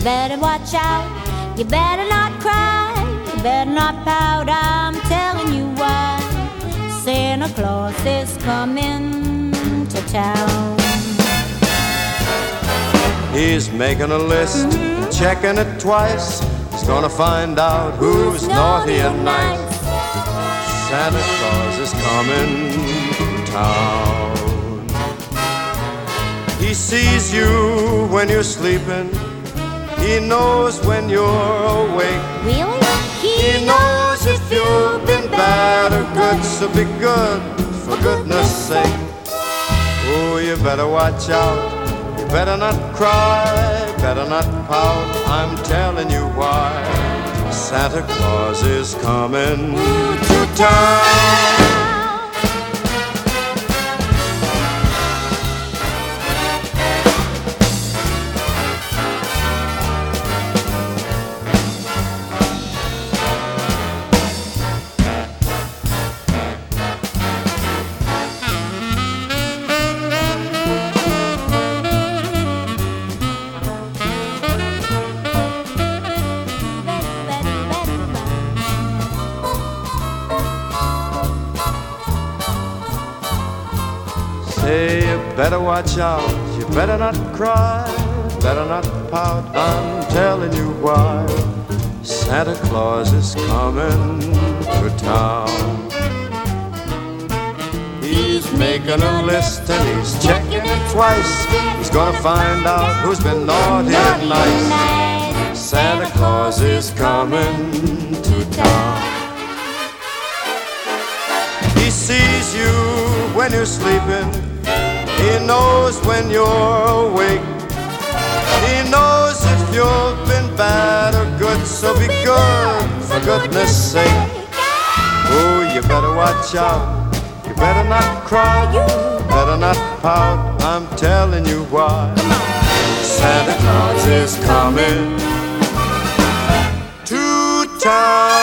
better watch out. You better not cry, you better not pout. I'm telling you why. Santa Claus is coming to town. He's making a list, checking it twice. He's gonna find out who's naughty and nice. Santa Claus is coming to town. He sees you when you're sleeping. He knows when you're awake. Really? He knows if you've been bad or good, so be good, for goodness sake. Oh, you better watch out. You better not cry, better not pout. I'm telling you why. Santa Claus is coming to town. Say you better watch out, you better not cry, better not pout, I'm telling you why. Santa Claus is coming to town. He's making a list and he's checking it twice. He's gonna find out who's been naughty and nice. Santa Claus is coming to town. He sees you when you're sleeping. He knows when you're awake. He knows if you've been bad or good, so be good, for goodness sake. Oh, you better watch out. You better not cry, better not pout. I'm telling you why. Santa Claus is coming to town.